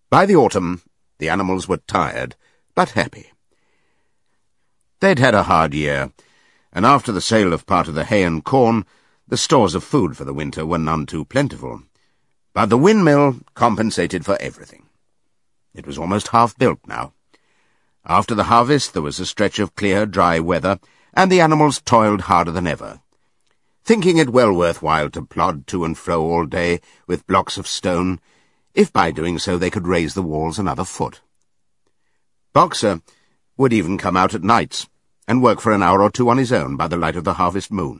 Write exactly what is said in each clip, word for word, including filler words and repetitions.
By the autumn, the animals were tired, but happy. They'd had a hard year, and after the sale of part of the hay and corn, the stores of food for the winter were none too plentiful. But the windmill compensated for everything. It was almost half-built now. After the harvest there was a stretch of clear, dry weather, and the animals toiled harder than ever, thinking it well worthwhile to plod to and fro all day with blocks of stone, if by doing so they could raise the walls another foot. Boxer would even come out at nights and work for an hour or two on his own by the light of the harvest moon.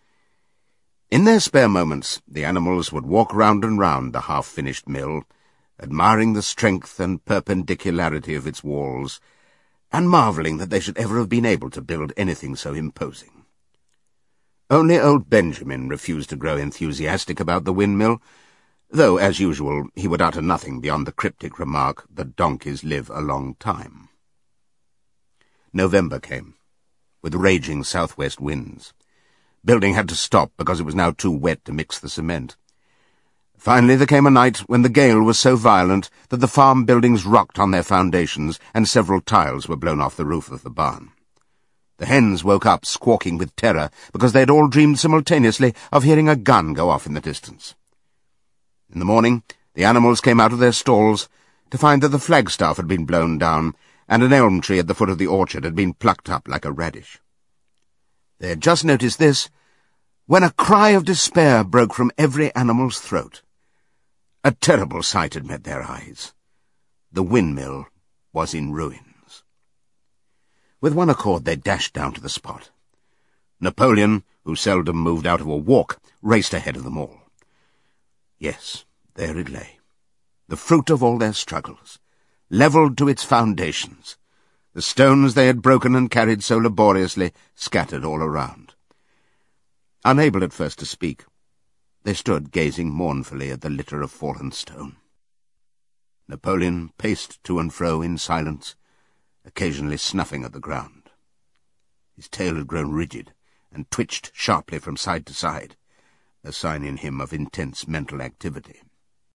In their spare moments the animals would walk round and round the half-finished mill, admiring the strength and perpendicularity of its walls, and marvelling that they should ever have been able to build anything so imposing. Only old Benjamin refused to grow enthusiastic about the windmill, though, as usual, he would utter nothing beyond the cryptic remark that donkeys live a long time. November came, with raging southwest winds. Building had to stop because it was now too wet to mix the cement. Finally there came a night when the gale was so violent that the farm buildings rocked on their foundations and several tiles were blown off the roof of the barn. The hens woke up squawking with terror because they had all dreamed simultaneously of hearing a gun go off in the distance. In the morning the animals came out of their stalls to find that the flagstaff had been blown down and an elm tree at the foot of the orchard had been plucked up like a radish. They had just noticed this when a cry of despair broke from every animal's throat. A terrible sight had met their eyes. The windmill was in ruins. With one accord they dashed down to the spot. Napoleon, who seldom moved out of a walk, raced ahead of them all. Yes, there it lay, the fruit of all their struggles, levelled to its foundations, the stones they had broken and carried so laboriously scattered all around. Unable at first to speak, they stood gazing mournfully at the litter of fallen stone. Napoleon paced to and fro in silence, occasionally snuffing at the ground. His tail had grown rigid and twitched sharply from side to side, a sign in him of intense mental activity.